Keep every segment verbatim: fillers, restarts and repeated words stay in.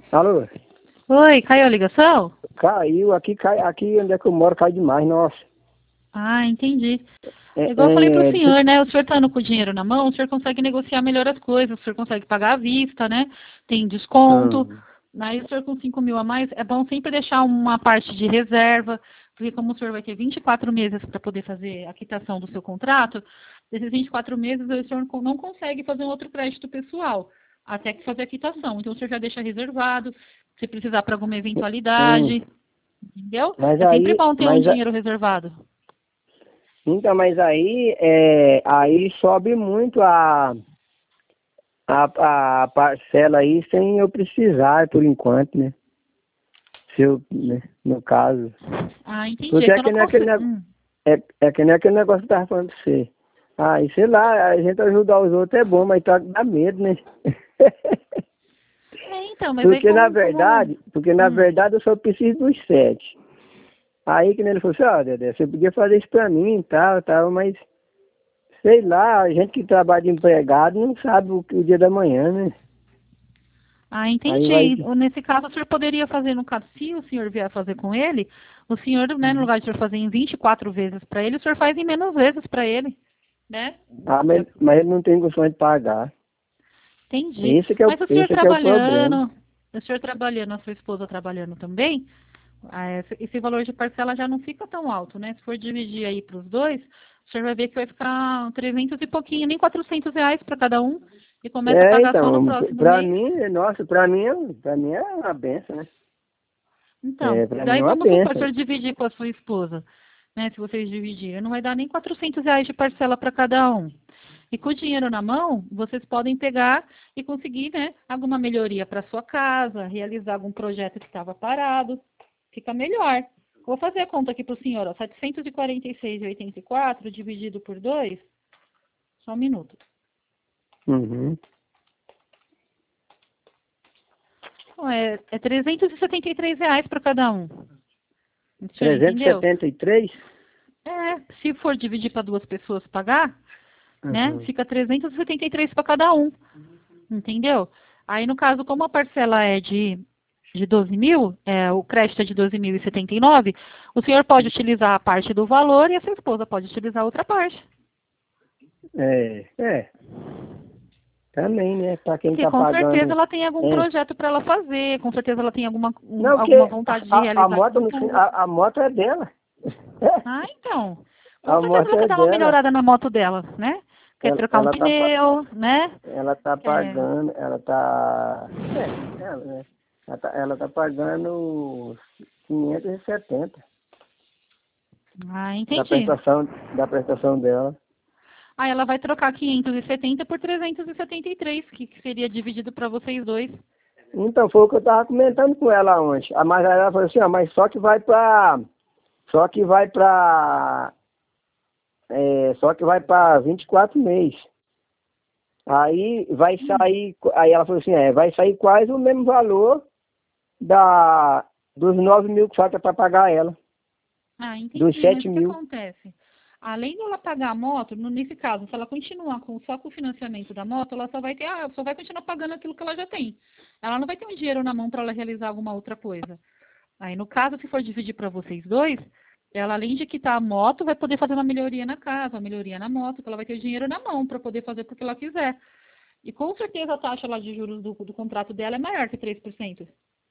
Alô? Oi, caiu a ligação? Caiu, aqui, cai, aqui onde é que eu moro cai demais, nossa. Ah, entendi. É, É igual eu falei pro é, deixa senhor, né? O senhor estando com o dinheiro na mão, o senhor consegue negociar melhor as coisas, o senhor consegue pagar à vista, né? Tem desconto. hum, Aí o senhor com cinco mil a mais, é bom sempre deixar uma parte de reserva, porque como o senhor vai ter vinte e quatro meses para poder fazer a quitação do seu contrato, desses vinte e quatro meses o senhor não consegue fazer um outro crédito pessoal, até que fazer a quitação. Então o senhor já deixa reservado, se precisar para alguma hum. eventualidade, entendeu? Mas É sempre aí, bom ter um mas, a- dinheiro reservado. então, mas aí, é, aí sobe muito a, a, a parcela aí sem eu precisar, por enquanto, né? Se eu, né, no caso. Ah, entendi. Porque É é que eu que não nem aquele, consigo. ne- Hum. é, é que nem aquele negócio que eu tava falando pra você. Aí, sei lá, a gente ajudar os outros é bom, mas tá, dá medo, né? É, então, mas aí Porque na como, como. verdade, porque na Hum. verdade eu só preciso dos sete. Aí que nem ele falou assim, ó, Dedé, você podia fazer isso pra mim e tal, tal, mas sei lá, a gente que trabalha de empregado não sabe o, que- o dia da manhã, né? Ah, Aí vai. entendi. Nesse caso, o senhor poderia fazer, no caso, se o senhor vier fazer com ele, o senhor, né, no Uhum. lugar de o senhor fazer em vinte e quatro vezes para ele, o senhor faz em menos vezes para ele, né? Ah, Já- mas, mas ele não tem condições de pagar. Entendi. Esse que é o, Mas o senhor esse que é o problema. trabalhando, o senhor trabalhando, a sua esposa trabalhando também, ah, esse esse valor de parcela já não fica tão alto, né? Se for dividir aí para os dois, o senhor vai ver que vai ficar trezentos e pouquinho, nem quatrocentos reais para cada um, e começa a É, pagar só no então, próximo pra mês. mim, nossa, pra mim, é- pra mim é uma benção, né? Então, É, pra mim daí é uma vamos supor, se benção. eu dividir com a sua esposa, né? Se vocês dividirem, não vai dar nem quatrocentos reais de parcela para cada um. E com o dinheiro na mão, vocês podem pegar e conseguir, né, alguma melhoria para sua casa, realizar algum projeto que estava parado. Fica melhor. Vou fazer a conta aqui para o senhor, ó, setecentos e quarenta e seis vírgula oitenta e quatro dividido por dois, só um minuto. Uhum. Então, é, é trezentos e setenta e três reais para cada um. O senhor trezentos e entendeu? setenta e três É, se for dividir para duas pessoas pagar, né? Uhum. Fica trezentos e setenta e três para cada um, entendeu? Aí, no caso, como a parcela é de, de doze mil, é, o crédito é de doze mil e setenta e nove, o senhor pode utilizar a parte do valor e a sua esposa pode utilizar a outra parte. É, é, também, né? Pra quem Porque tá com certeza pagando. ela tem algum É. projeto para ela fazer, com certeza ela tem alguma, um- Não, alguma porque vontade de a, a realizar moto, algum no fim, curso. a, a moto é dela. É, Ah, então. Com a certeza moto ela quer é dar uma dela. melhorada na moto dela, né? Quer Ela, trocar um ela tá, pa- pneu, né? ela tá Quer... pagando, ela tá. É, ela, né? Ela tá, ela tá pagando quinhentos e setenta Ah, da entendi. prestação, da prestação dela. Aí ela vai trocar quinhentos e setenta por trezentos e setenta e três, que que seria dividido para vocês dois. Então foi o que eu tava comentando com ela ontem. A mas ela falou assim, ó, mas só que vai pra. Só que vai pra. É, só que vai pra vinte e quatro meses. Aí vai Hum. sair, aí ela falou assim, é, vai sair quase o mesmo valor da, dos nove mil que falta para pagar ela, Ah, dos entendi. Mas sete o que mil. acontece? Além dela pagar a moto, no- nesse caso, se ela continuar com, só com o financiamento da moto, ela só vai ter, ah, só vai continuar pagando aquilo que ela já tem. Ela não vai ter um dinheiro na mão para ela realizar alguma outra coisa. Aí, no caso, se for dividir para vocês dois, ela, além de quitar a moto, vai poder fazer uma melhoria na casa, uma melhoria na moto, que ela vai ter o dinheiro na mão para poder fazer porque ela quiser. E com certeza a taxa lá de juros do, do contrato dela é maior que três por cento.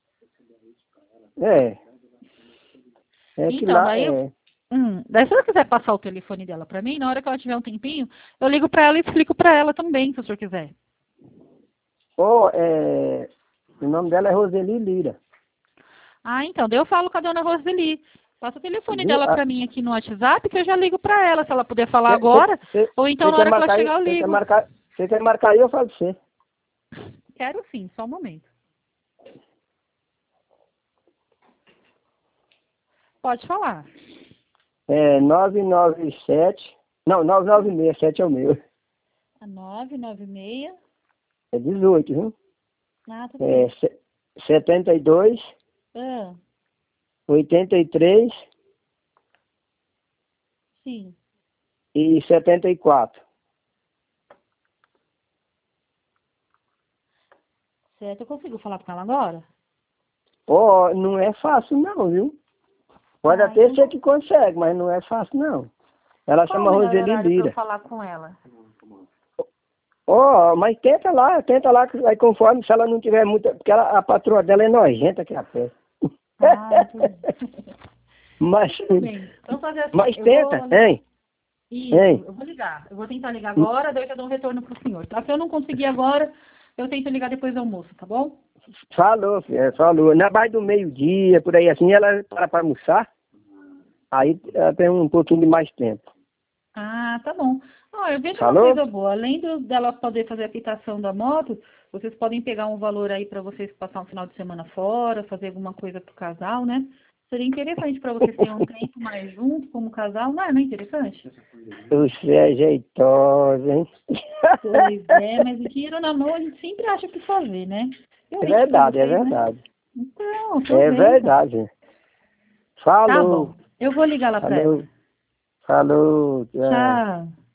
É, é que Então, lá daí, é. hum, daí se ela quiser passar o telefone dela para mim, na hora que ela tiver um tempinho, eu ligo para ela e explico para ela também, se o senhor quiser. Ou é, o nome dela é Roseli Lira, Ah, então, daí eu falo com a dona Roseli. Passa o telefone viu? dela para mim aqui no WhatsApp, que eu já ligo para ela, se ela puder falar agora, ou então Você na quer hora que ela marcar aí? chegar eu Você quer ligo. marcar? Você quer marcar aí? Eu falo pra você. Quero sim, só um momento. Pode falar. É nove nove sete. Não, nove nove seis, sete é o meu. A nove nove seis. É dezoito, viu? Ah, tudo É bem. se- setenta e dois, Ah, oitenta e três sim. e setenta e quatro. Certo, eu consigo falar com ela agora? Ó, não é fácil não, viu? Pode Ah, até então ser que consegue, mas não é fácil não. Ela qual chama o melhor Roseli horário para eu Lira. falar com ela? Ó, mas tenta lá, tenta lá, que aí conforme, se ela não tiver muita, porque ela, a patroa dela é nojenta aqui a pé. Ah, entendi. Mas, Tudo bem. Vamos fazer assim. mas Eu tenta, vou. hein? Isso, Hein? eu vou ligar. Eu vou tentar ligar agora, daí eu já dou um retorno pro senhor. Tá? Se eu não conseguir agora, eu tento ligar depois do almoço, tá bom? Falou, filha, falou. Na base do meio-dia, por aí assim, ela para para almoçar, aí ela tem um pouquinho de mais tempo. Ah, tá bom. Ó, eu vejo uma Falou? coisa boa. Além do, dela poder fazer a quitação da moto, vocês podem pegar um valor aí para vocês passar um final de semana fora, fazer alguma coisa pro casal, né? Seria interessante para vocês terem um tempo mais juntos como casal, não é? Não é interessante? Você é jeitosa, hein? Pois é, mas o dinheiro na mão a gente sempre acha o que fazer, né? Eu É ligo para verdade, é vocês, né? verdade. Então, É aproveita. verdade. Tá Falou, bom. Eu vou ligar lá para ela. falou, falou, tchau. Tchau.